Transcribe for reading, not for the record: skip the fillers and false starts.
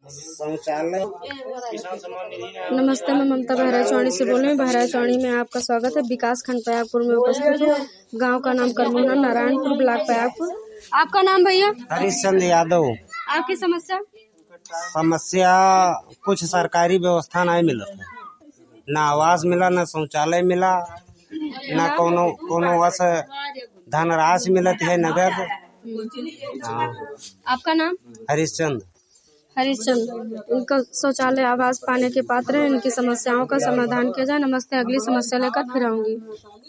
शौचालय। नमस्ते, मैं ममता बहराचौड़ी से बोल रही हूँ। बहराचौड़ी में आपका स्वागत है। विकास खंड पयागपुर में उपस्थित है। गांव का नाम करमोहना, नारायणपुर, ब्लॉक पयागपुर। आपका नाम भैया? हरिश्चंद यादव। आपकी समस्या? कुछ सरकारी व्यवस्था नहीं मिलत है, ना आवास मिला, ना शौचालय मिला, ना कोनो वस धनराशि मिलत है नगद। आपका नाम? हरिश्चंद। इनका शौचालय आवास पाने के पात्र है। इनकी समस्याओं का समाधान किया जाए। नमस्ते, अगली समस्या लेकर फिर आऊंगी।